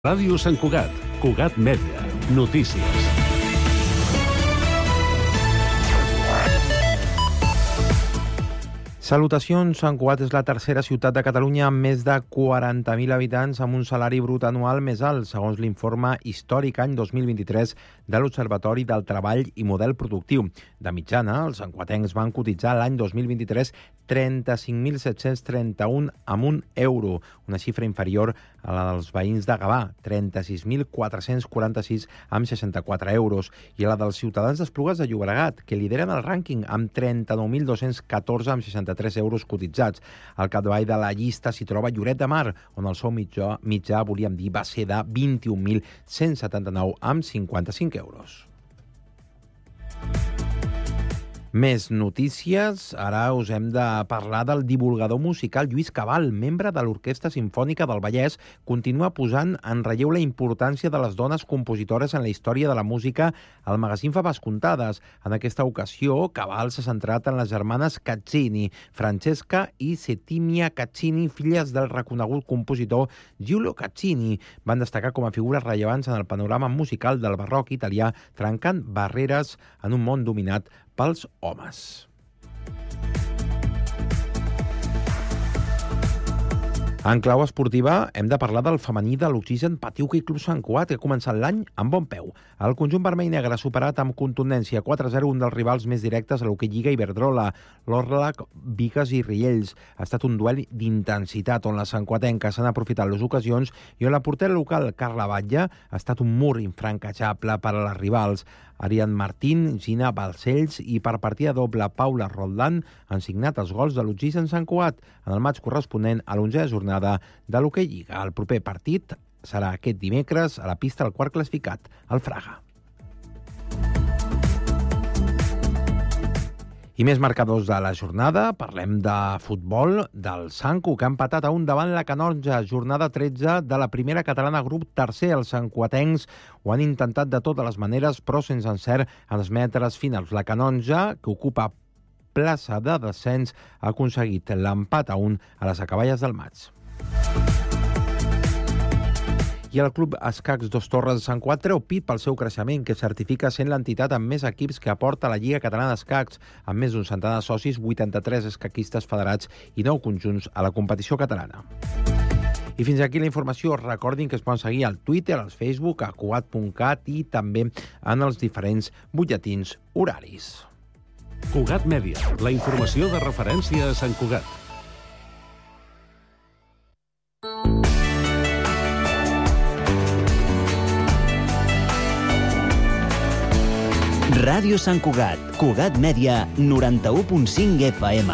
Ràdio Sant Cugat, Cugat Mèdia, notícies. Salutacions, Sant Cugat és la tercera ciutat de Catalunya amb més de 40.000 habitants amb un salari brut anual més alt, segons l'informe històric any 2023 de l'Observatori del Treball i Model Productiu. De mitjana, els santcuatencs van cotitzar l'any 2023 35.731 amb €1, una xifra inferior a la dels veïns de Gavà, 36.446 amb €64, i a la dels ciutadans d'Esplugues de Llobregat, que lideren el rànquing amb 39.214 amb €63 cotitzats. Al capdavall de la llista s'hi troba Lloret de Mar, on el sou mitjà volíem dir, va ser de 21.179 amb €55. Més notícies. Ara us hem de parlar del divulgador musical Lluís Cabal, membre de l'Orquestra Simfònica del Vallès. Continua posant en relleu la importància de les dones compositores en la història de la música al magazín Faves Contades. En aquesta ocasió, Cabal s'ha centrat en les germanes Caccini, Francesca i Settimia Caccini, filles del reconegut compositor Giulio Caccini. Van destacar com a figures rellevants en el panorama musical del barroc italià, trencant barreres en un món dominat pels homes. En clau esportiva, hem de parlar del femení de l'Oxigen Patí Hoquei Club Sant Cugat, que ha començat l'any amb bon peu. El conjunt vermell i negre ha superat amb contundència 4-0 un dels rivals més directes a l'Hoquei Lliga Iberdrola, l'Orlac Bigues i Riells. Ha estat un duel d'intensitat on les santcuatenques han aprofitat les ocasions i on la portera local, Carla Batlle, ha estat un mur infranquejable per a les rivals. Ariadna Martín, Gina Balcells i per partida doble Paula Roldán han signat els gols de l'Oxigen Sant Cugat en el maig corresponent a l'11a jornada de l'Hoquei Lliga. El proper partit serà aquest dimecres a la pista del quart classificat, el Fraga. I més marcadors de la jornada. Parlem de futbol, del Sancu, que ha empatat a 1 davant la Canonja, jornada 13 de la primera catalana, grup tercer. Els santcuatencs ho han intentat de totes les maneres, però sense encert en els metres finals. La Canonja, que ocupa plaça de descens, ha aconseguit l'empat a 1 a les acaballes del maig. I el Club Escacs Dos Torres de Sant Cugat treu pit pel seu creixement, que certifica sent l'entitat amb més equips que aporta la Lliga Catalana d'Escacs, amb més d'un centenar de socis, 83 escaquistes federats i 9 conjunts a la competició catalana. I fins aquí la informació. Recordin que es poden seguir al Twitter, al Facebook, a cugat.cat i també en els diferents butlletins horaris. Cugat Mèdia, la informació de referència a Sant Cugat. Ràdio Sant Cugat, Cugat Mèdia, 91.5 FM.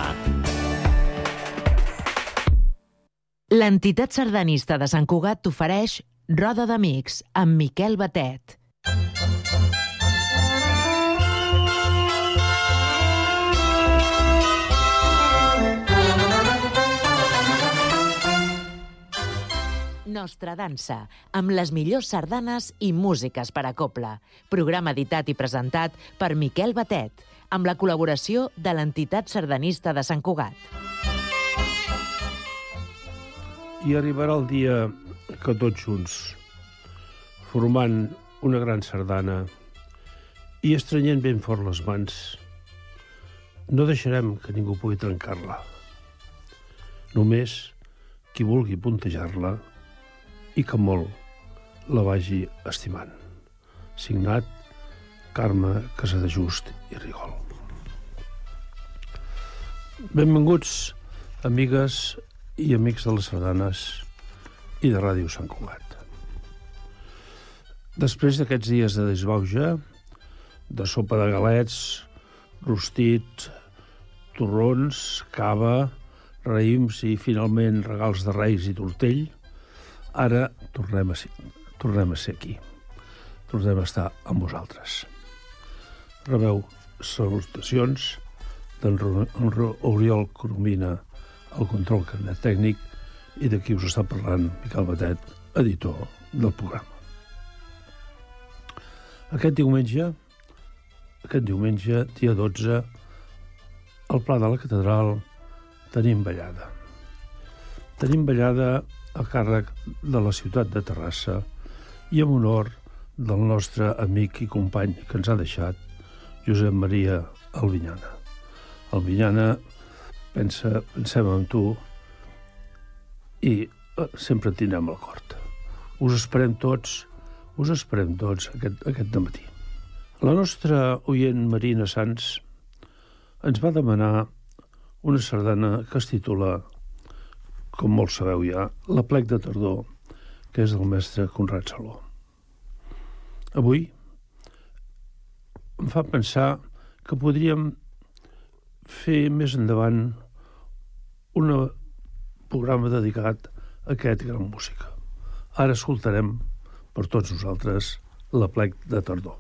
L'entitat sardanista de Sant Cugat t'ofereix Roda d'Amics amb Miquel Batet. Nostra dansa, amb les millors sardanes i músiques per a cobla. Programa editat i presentat per Miquel Batet, amb la col·laboració de l'entitat sardanista de Sant Cugat. I arribarà el dia que tots junts, formant una gran sardana i estrenyent ben fort les mans, no deixarem que ningú pugui trencar-la. Només qui vulgui puntejar-la i que molt la vagi estimant. Signat Carme Casadejust i Rigol. Benvinguts, amigues i amics de les sardanes i de Ràdio Sant Cugat. Després d'aquests dies de desbauja, de sopa de galets, rostit, torrons, cava, raïms i finalment regals de reis i tortell, ara tornem a ser aquí. Tornem a estar amb vosaltres. Rebeu salutacions d'en Oriol Coromina, el control tècnic, i de qui us està parlant, Miquel Batet, editor del programa. Aquest diumenge, dia 12, al Pla de la Catedral tenim ballada. Tenim ballada a càrrec de la ciutat de Terrassa i en honor del nostre amic i company que ens ha deixat, Josep Maria Albinyana. Albinyana, pensem en tu i sempre et tindrem al cor. Us esperem tots aquest dematí. La nostra oient Marina Sans ens va demanar una sardana que es titula, com molts sabeu ja, La plec de tardor, que és del mestre Conrad Saló. Avui em fa pensar que podríem fer més endavant un programa dedicat a aquest gran música. Ara escoltarem per tots nosaltres La plec de tardor.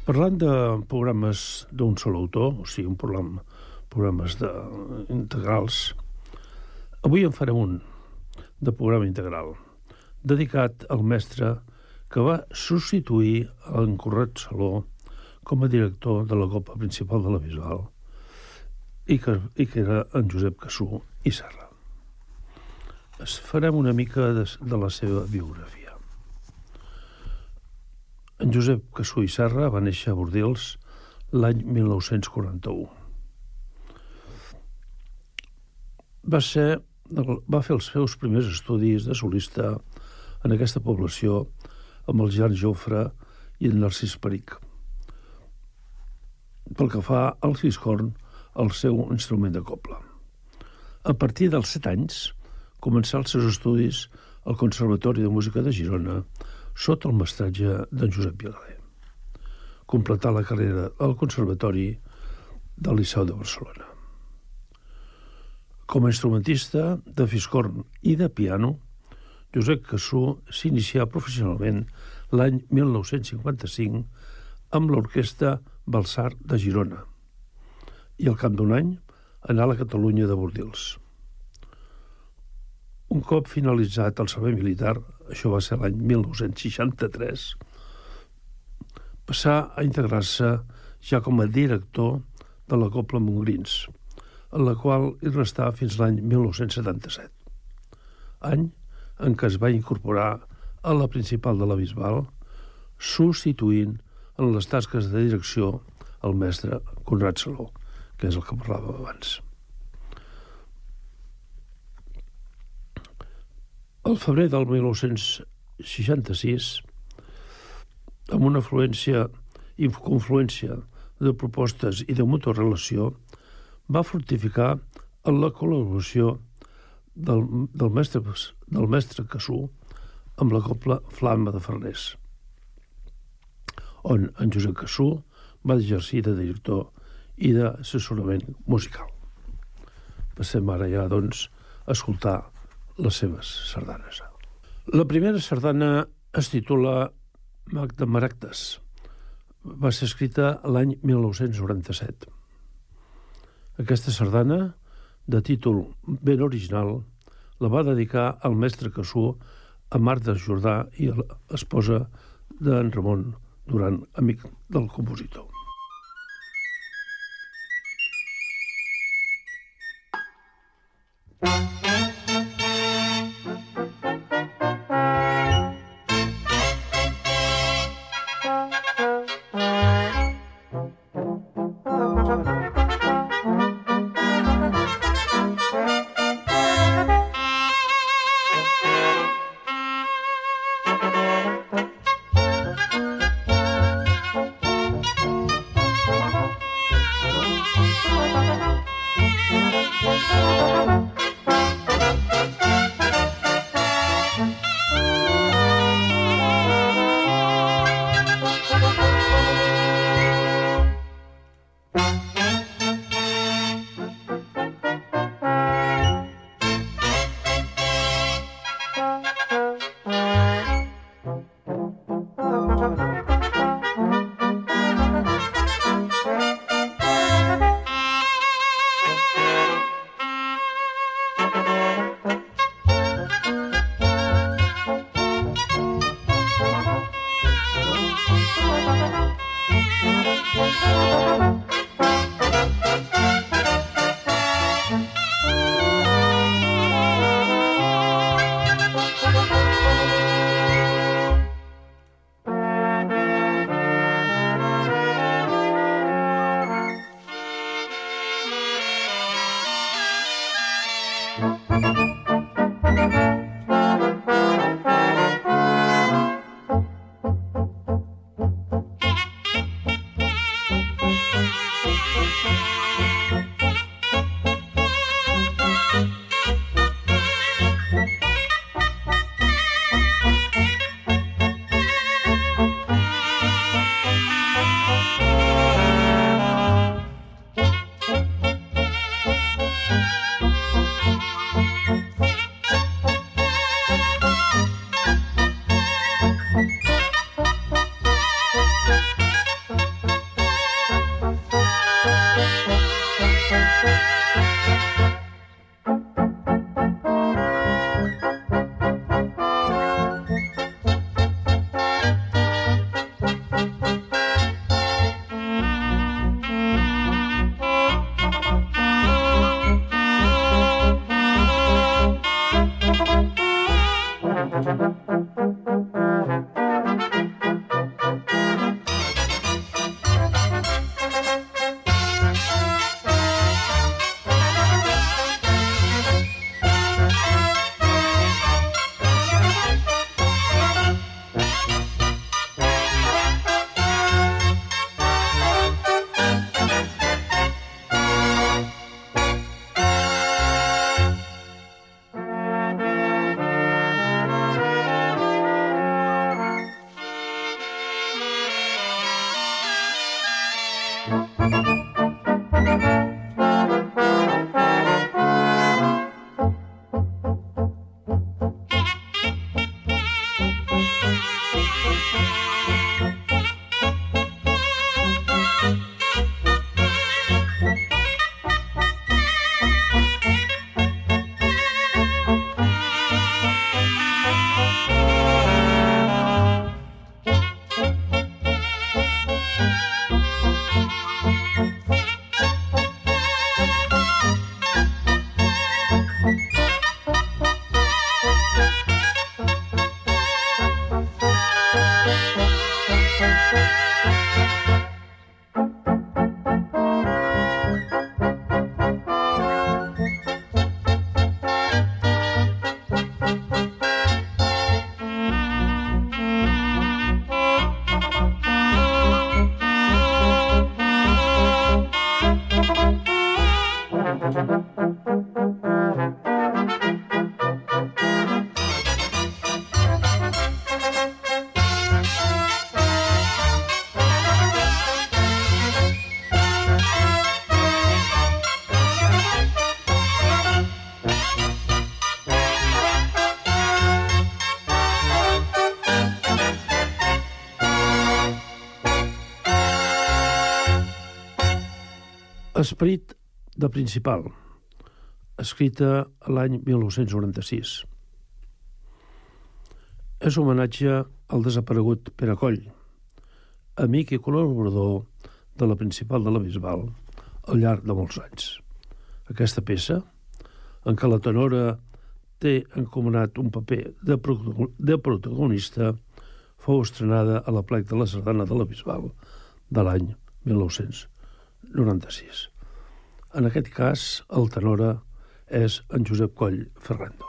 Parlant de programes d'un sol autor, o sigui, programes integrals, avui en farem un de programa integral, dedicat al mestre que va substituir en Conrad Saló com a director de la Copla Principal de la Bisbal i que era en Josep Cassú i Serra. Farem una mica de la seva biografia. En Josep Cassú i Serra va néixer a Bordils l'any 1941. Va fer els seus primers estudis de solista en aquesta població amb el Jan Jofre i el Narcís Peric. Pel que fa al fiscorn, el seu instrument de cobla. A partir dels 7 anys, començà els seus estudis al Conservatori de Música de Girona sota el mestratge d'en Josep Vilader. Completà la carrera al Conservatori del Liceu de Barcelona. Com a instrumentista de fiscorn i de piano, Josep Cassú s'inicià professionalment l'any 1955 amb l'Orquestra Balsar de Girona i al cap d'un any anà a la Catalunya de Bordils. Un cop finalitzat el servei militar, això va ser l'any 1963, passà a integrar-se ja com a director de la Cobla Montgrins, en la qual hi restà fins l'any 1977, any en què es va incorporar a la principal de la Bisbal, substituint en les tasques de direcció el mestre Conrad Saló, que és el que parlàvem abans. Al febrer del 1966, amb una confluència de propostes i de mutua relació, va fructificar en la col·laboració del mestre Cassú amb la Cobla Flama de Farners, on en Josep Cassú va exercir de director i d'assessorament musical. Passem ara ja, doncs, a escoltar les seves sardanes. La primera sardana es titula Mag de Maragtes. Va ser escrita l'any 1997. Aquesta sardana, de títol ben original, la va dedicar al mestre Cassú a Marta Jordà i a l'esposa d'en Ramon Duran, amic del compositor. Esperit de Principal, escrita l'any 1996. És homenatge al desaparegut Pere Coll, amic i col·laborador de la Principal de la Bisbal al llarg de molts anys. Aquesta peça, en què la tenora té encomanat un paper de protagonista, fou estrenada a la plec de la Sardana de la Bisbal de l'any 1996. En aquest cas, el tenora és en Josep Coll Ferrando.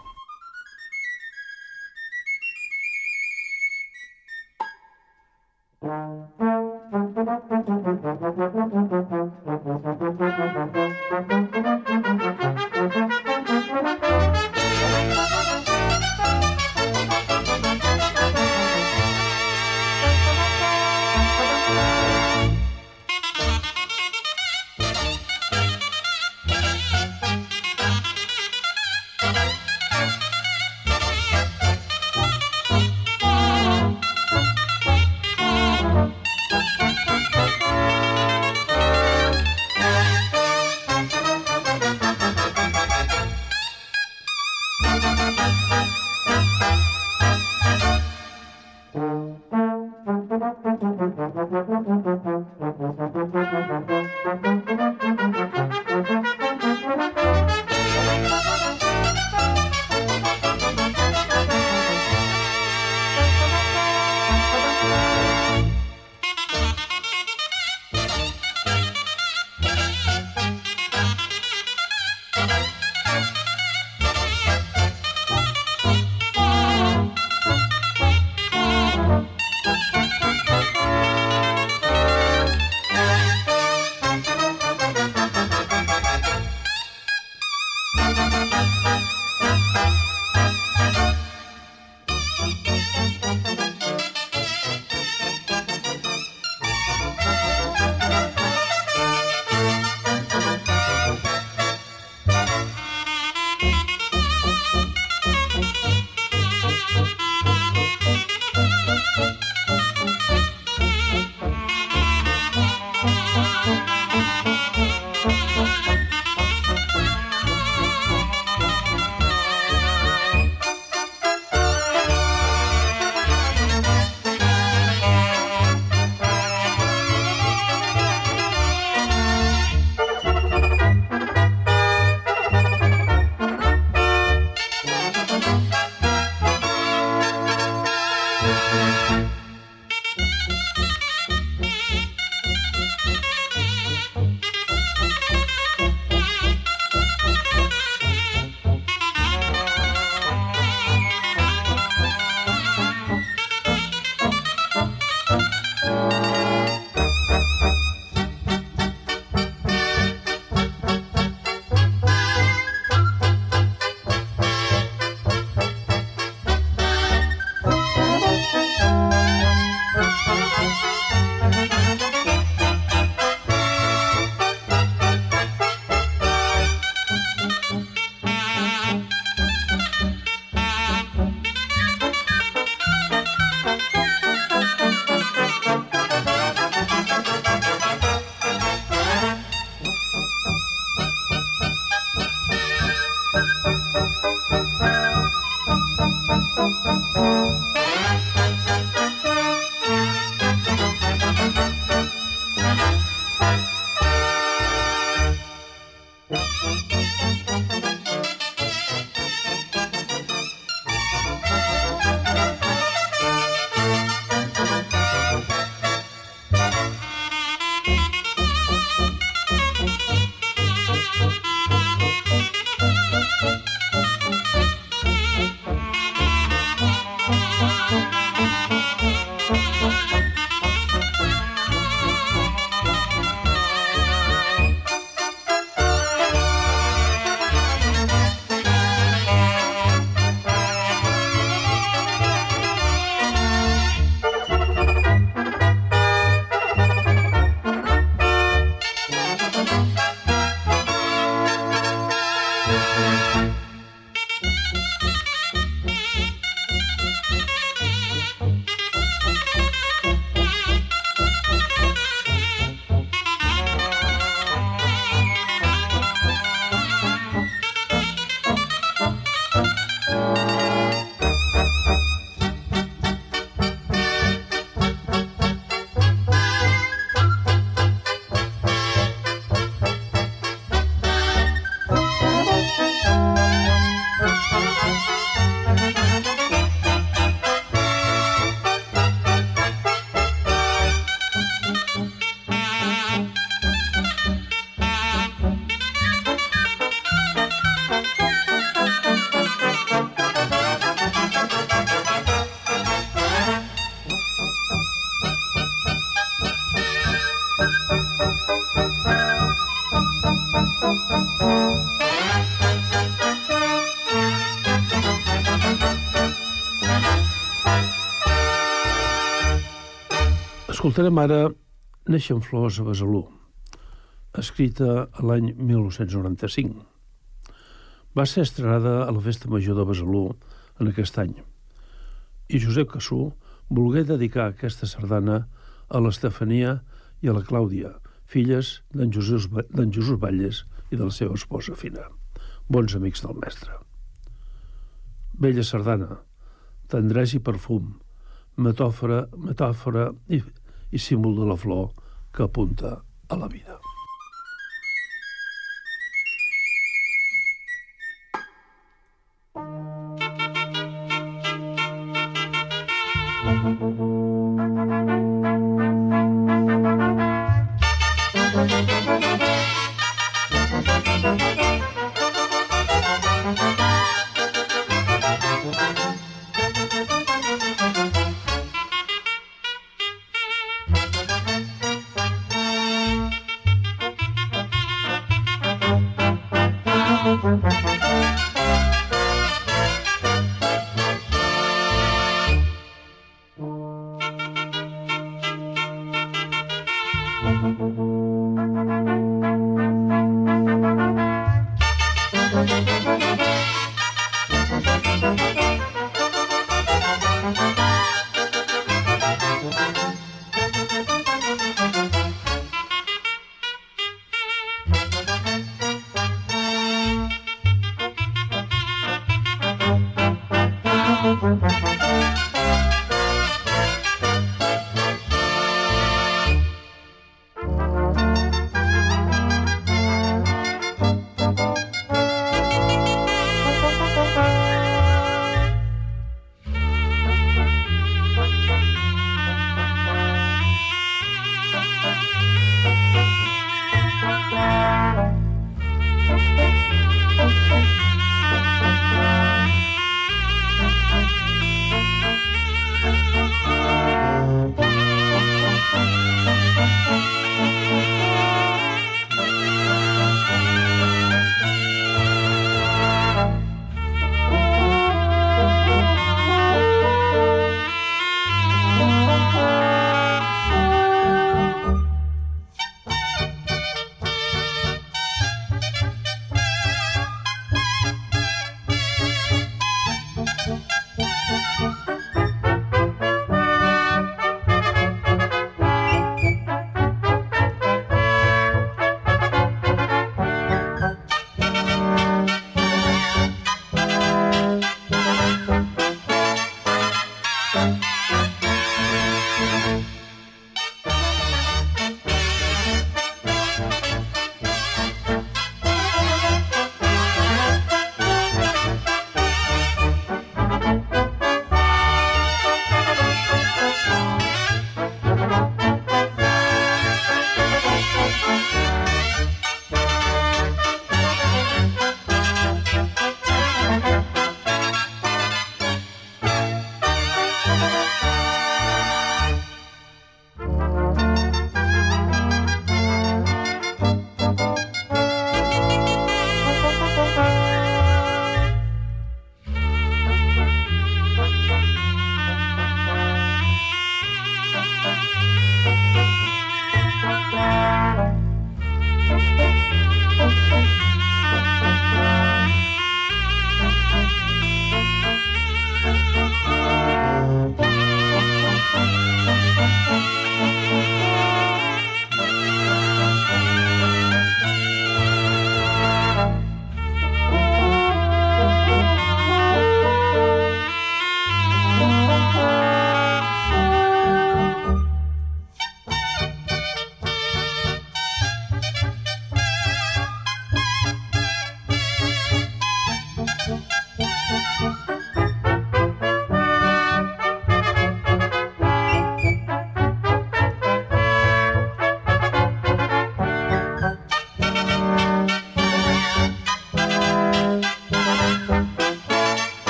Escoltarem ara Neixen flors a Besalú, escrita a l'any 1995. Va ser estrenada a la Festa Major de Besalú en aquest any, i Josep Cassú volgué dedicar aquesta sardana a l'Estefania i a la Clàudia, filles d'en Jesús Valles i de la seva esposa Fina, bons amics del mestre. Bella sardana, tendresa i perfum, metàfora i símbol de la flor que apunta a la vida.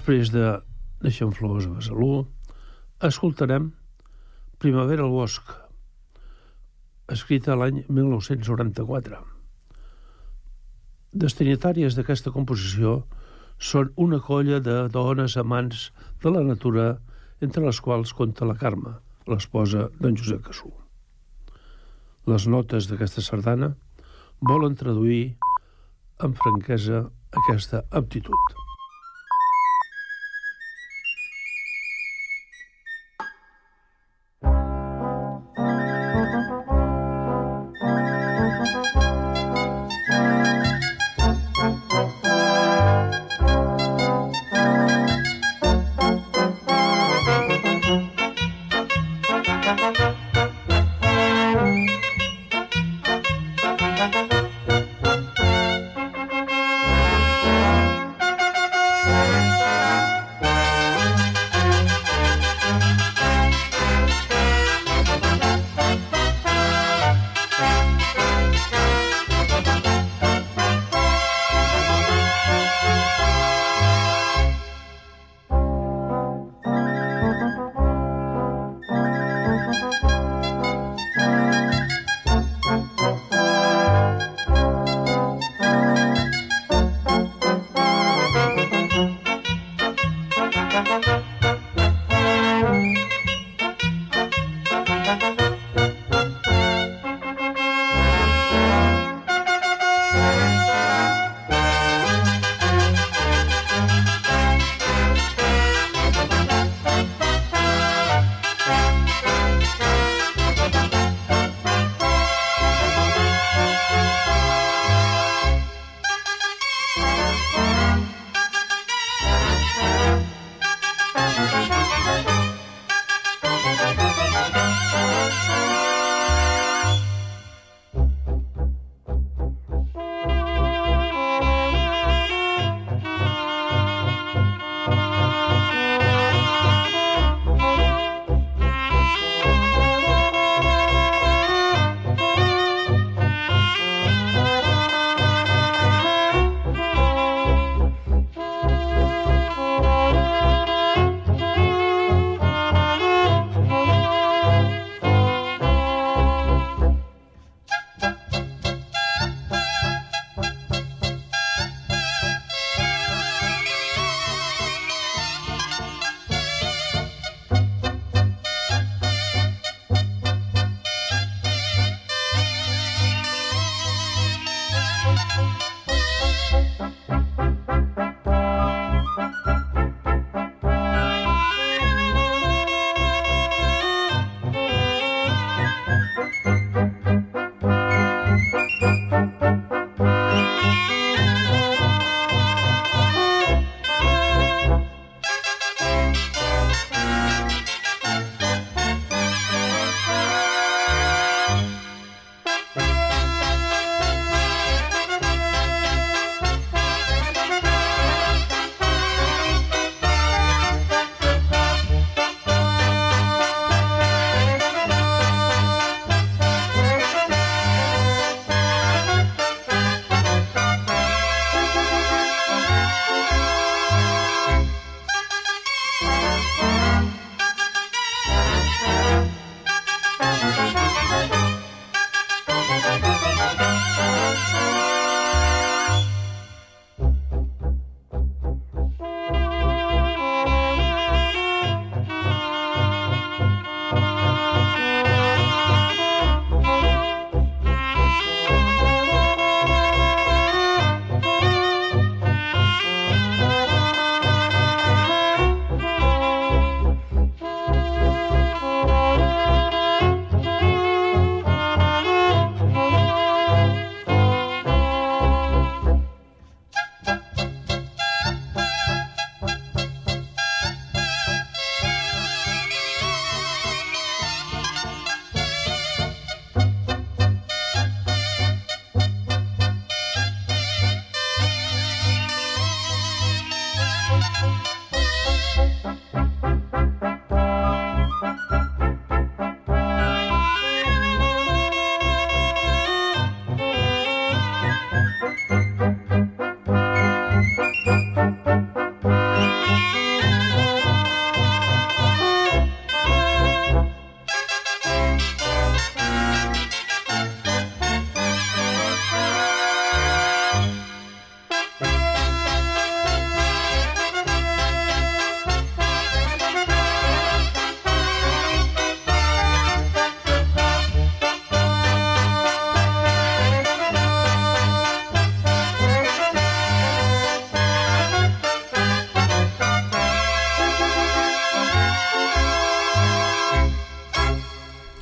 Després de Deixem flors a Besalú, escoltarem Primavera al bosc, escrita l'any 1994. Destinatàries d'aquesta composició són una colla de dones amants de la natura, entre les quals compta la Carme, l'esposa d'en Josep Cassú. Les notes d'aquesta sardana volen traduir amb franquesa aquesta aptitud.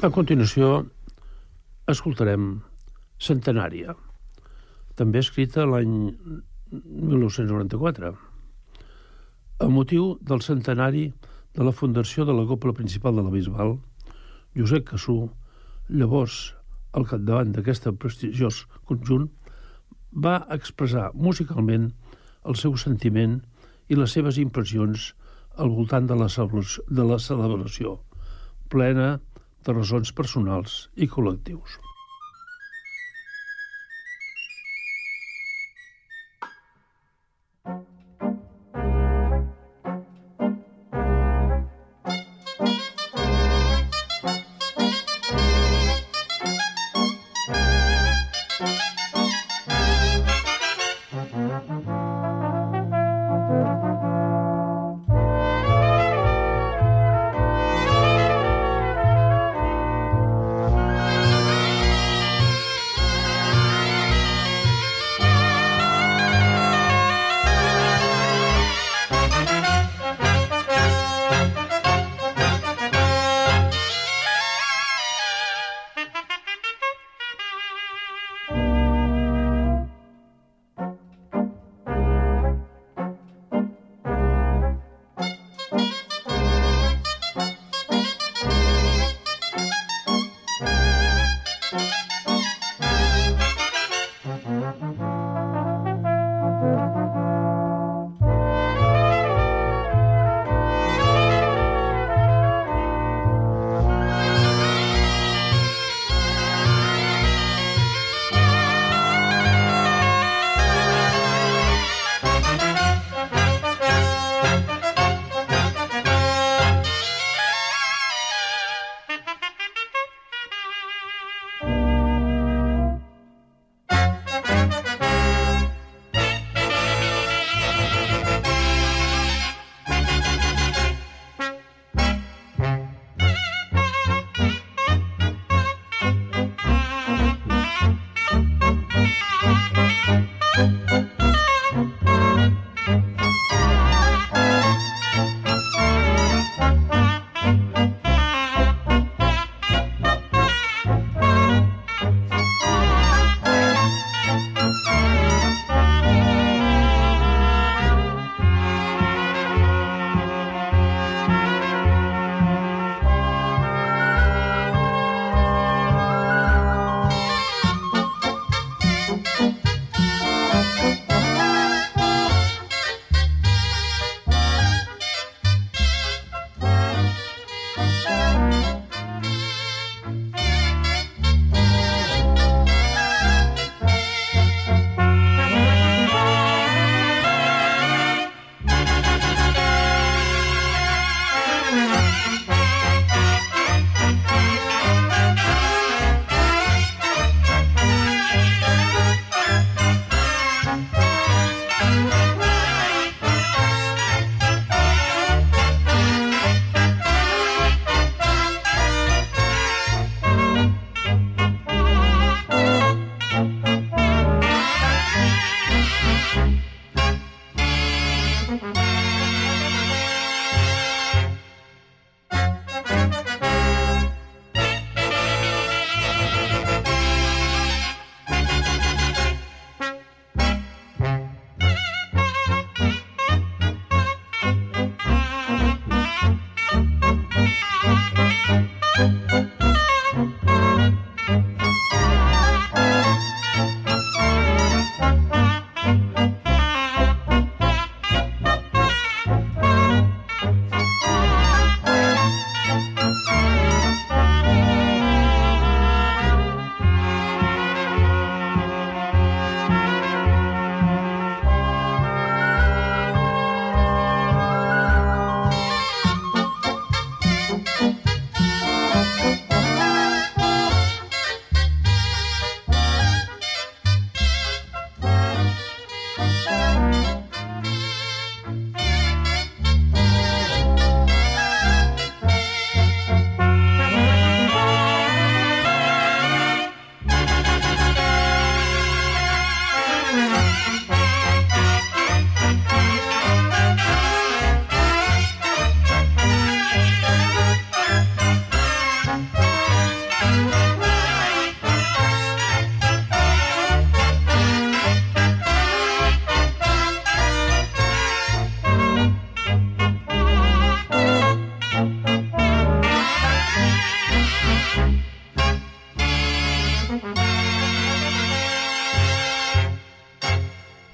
A continuació, escoltarem Centenària, també escrita l'any 1994. A motiu del centenari de la fundació de la Cobla Principal de la Bisbal, Josep Cassú, llavors al capdavant d'aquest prestigiós conjunt, va expressar musicalment el seu sentiment i les seves impressions al voltant de la celebració, plena de ressons personals i col·lectius.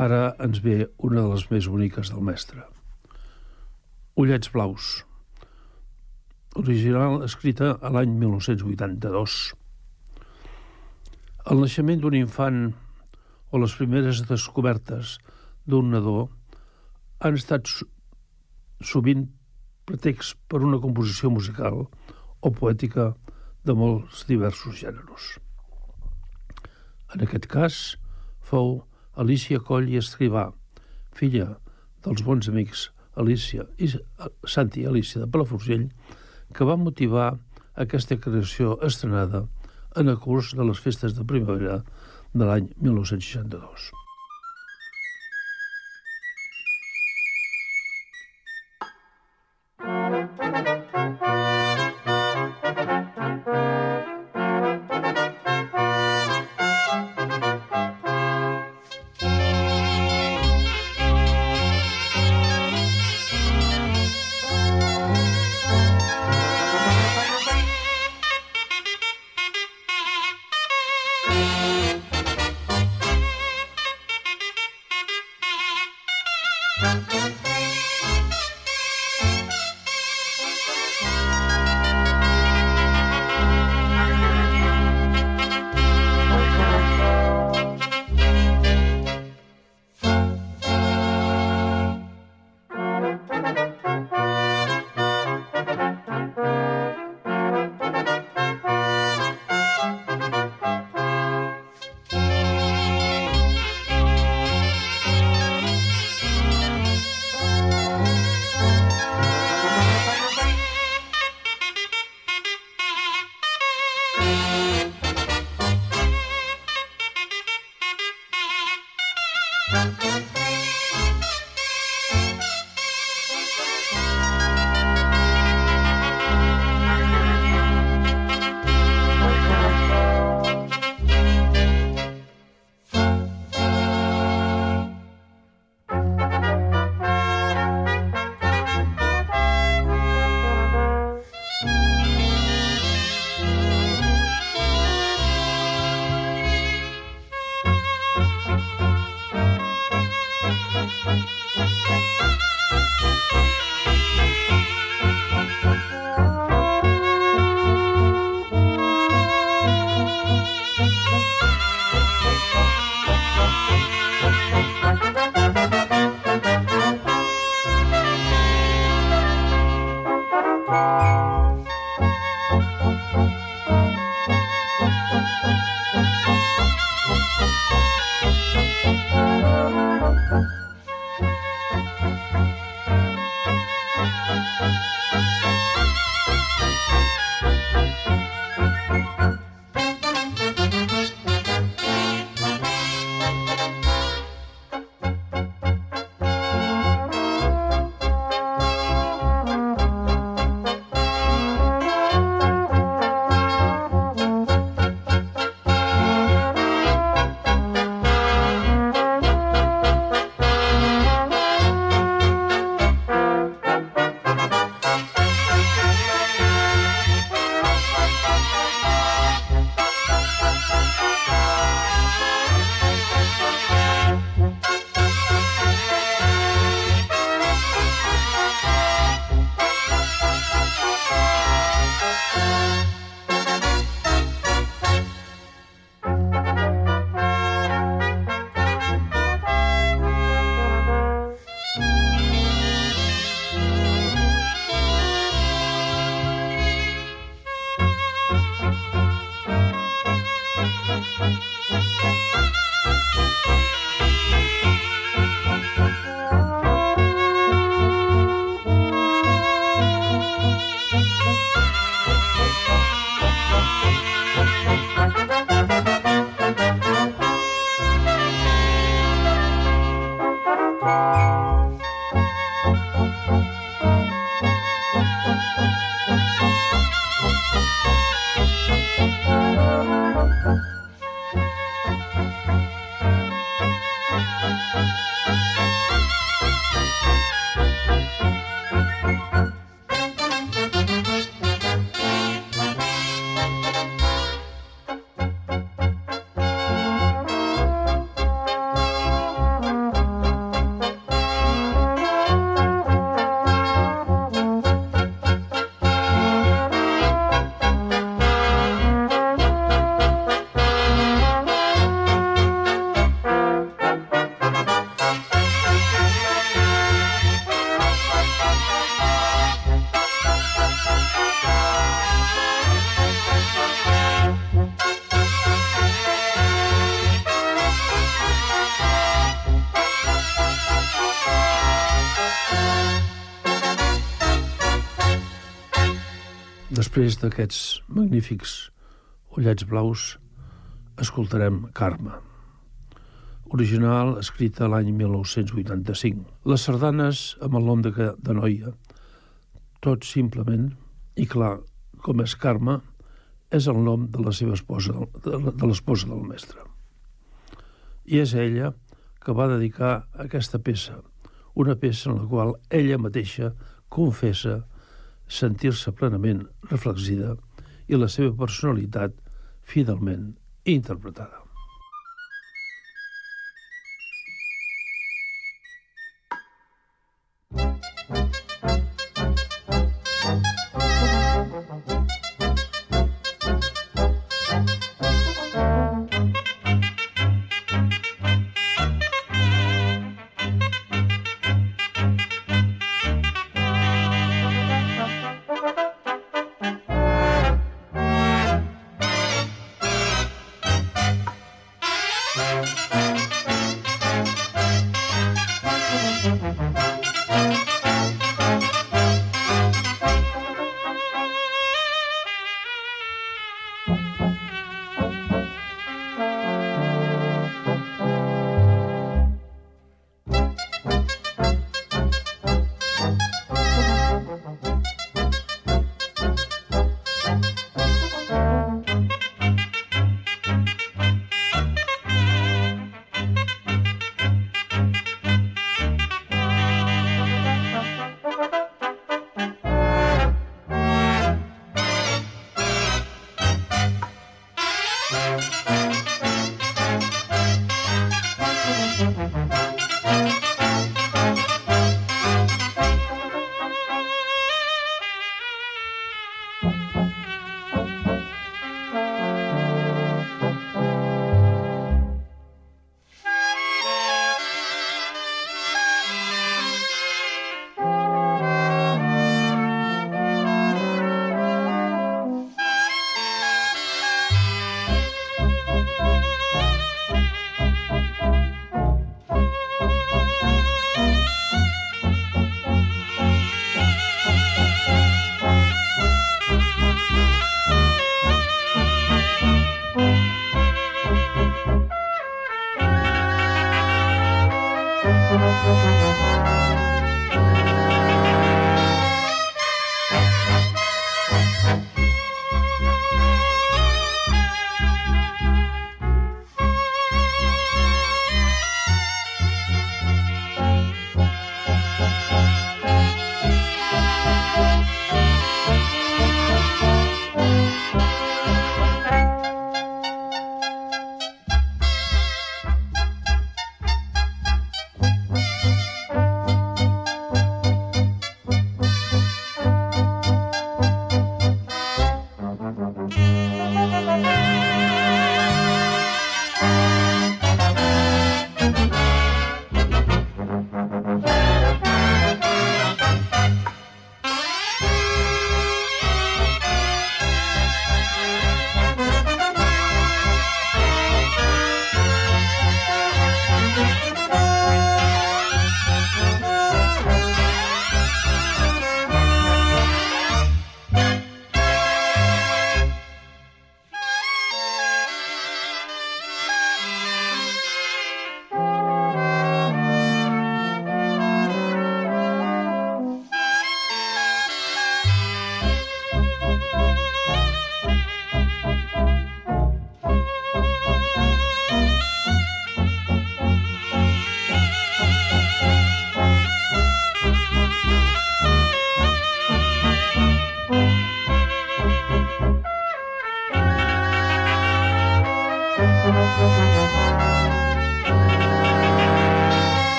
Ara ens ve una de les més boniques del mestre. Ullets blaus. Original escrita a l'any 1982. El naixement d'un infant o les primeres descobertes d'un nadó han estat sovint pretext per una composició musical o poètica de molts diversos gèneres. En aquest cas, fou Alícia Coll i Escrivà, filla dels bons amics Santi i Alícia de Palafrugell, que va motivar aquesta creació estrenada en el curs de les festes de primavera de l'any 1962. Després d'aquests magnífics ullets blaus, escoltarem Carme, original escrita l'any 1985. Les sardanes amb el nom de noia, tot simplement, i clar, com és Carme, és el nom de la seva esposa, de l'esposa del mestre. I és ella que va dedicar aquesta peça, una peça en la qual ella mateixa confessa sentir-se plenament reflexida i la seva personalitat fidelment interpretada.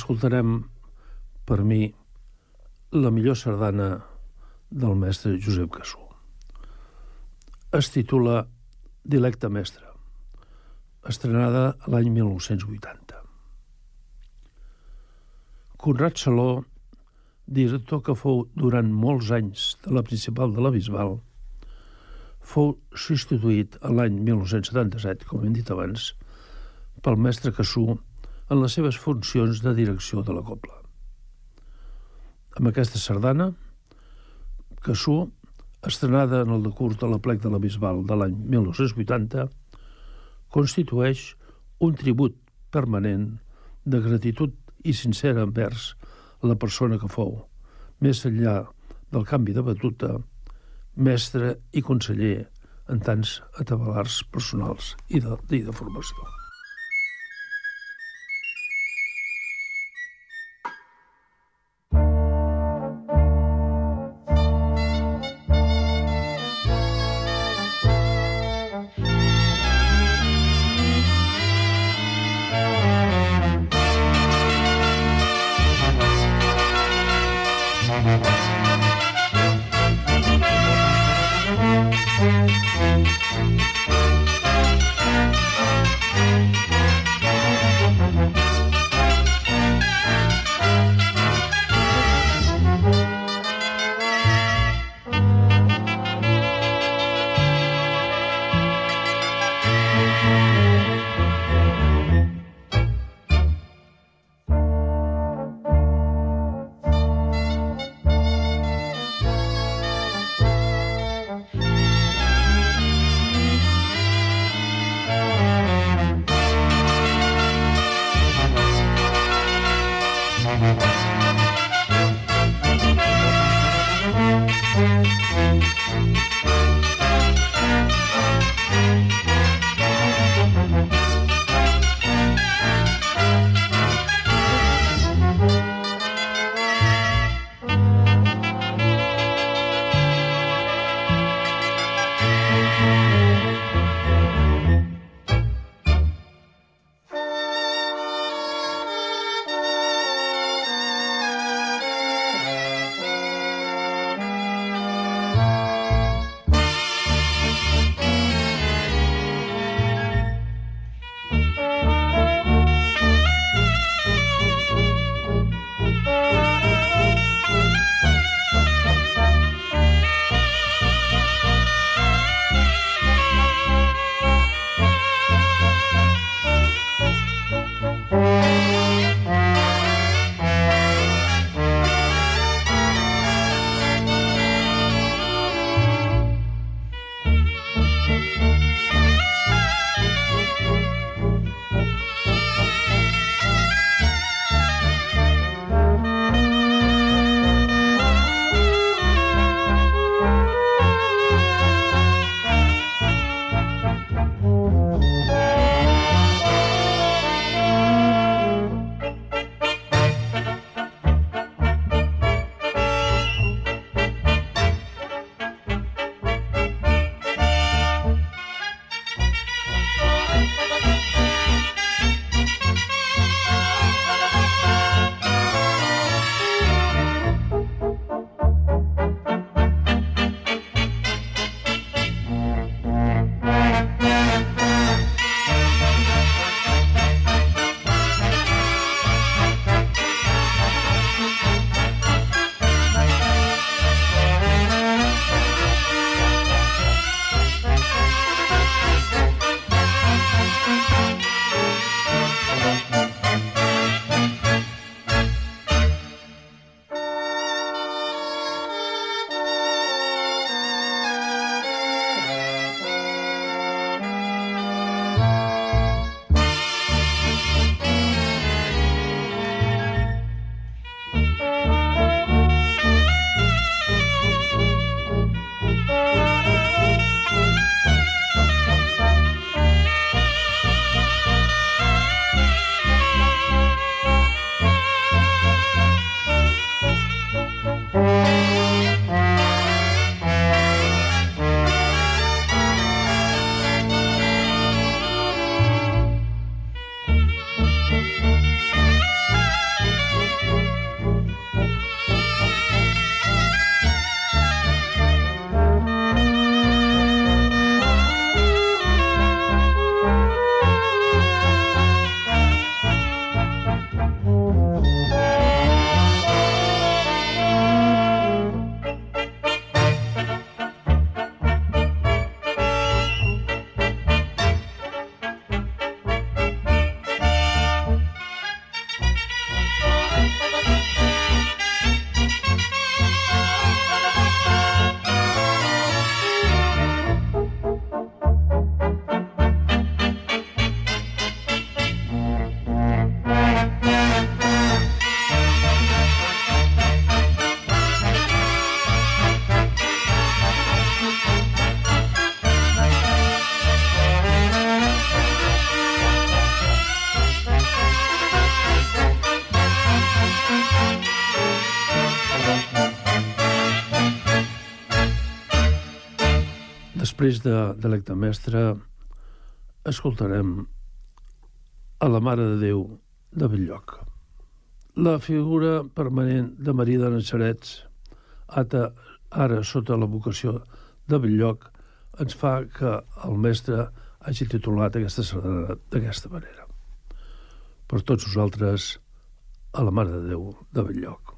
escoltarem, per mi, la millor sardana del mestre Josep Cassú. Es titula Dilecte mestre, estrenada l'any 1980. Conrad Saló, director que fou durant molts anys de la Principal de la Bisbal, fou substituït l'any 1977, com hem dit abans, pel mestre Cassú en les seves funcions de direcció de la cobla. Amb aquesta sardana, Cassú, estrenada en el decurs de l'Aplec de la Bisbal de l'any 1980, constitueix un tribut permanent de gratitud i sincera envers la persona que fou, més enllà del canvi de batuta, mestre i conseller en tants atabalars personals i de formació. Després de l'Acte Mestre escoltarem a la Mare de Déu de Bell-lloc. La figura permanent de Maria de Natzaret, ara sota la vocació de Bell-lloc, ens fa que el mestre hagi titulat aquesta sardana d'aquesta manera. Per tots vosaltres, a la Mare de Déu de Bell-lloc.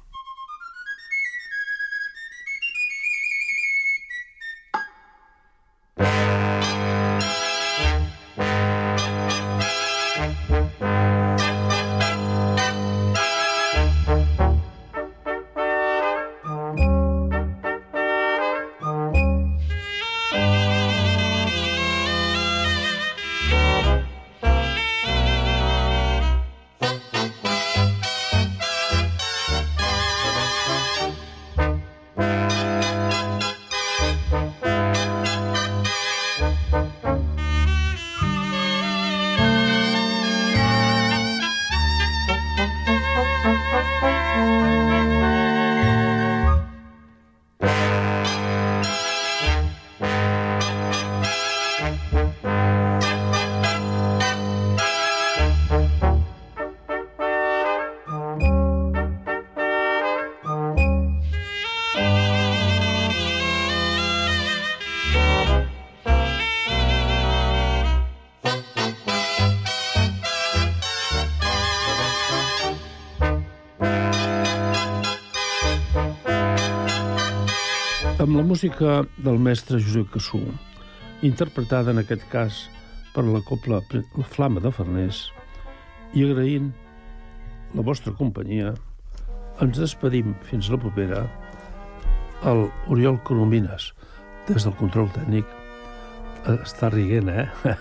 Amb la música del mestre Josep Cassú, interpretada en aquest cas per la cobla La Flama de Farners, i agraint la vostra companyia, ens despedim fins la propera. El Oriol Coromines, des del control tècnic, està riguent,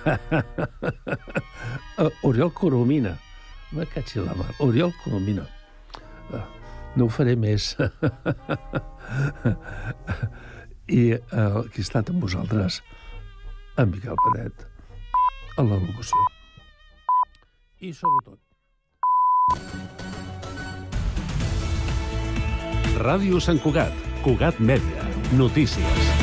Oriol Coromina. Me catxi la mà. Oriol Coromina. No ho faré més. I qui ha estat amb vosaltres, en Miquel Batet, a la locució. I sobretot... Ràdio Sant Cugat, Cugat Mèdia, notícies.